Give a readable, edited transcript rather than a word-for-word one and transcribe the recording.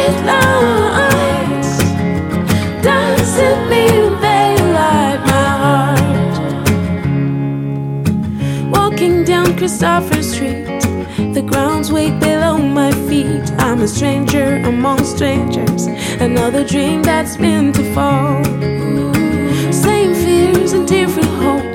street lights, doesn't mean they light my heart. Walking down Christopher Street, the ground's way below my feet. I'm a stranger among strangers, another dream that's meant to fall. Same fears and different hopes,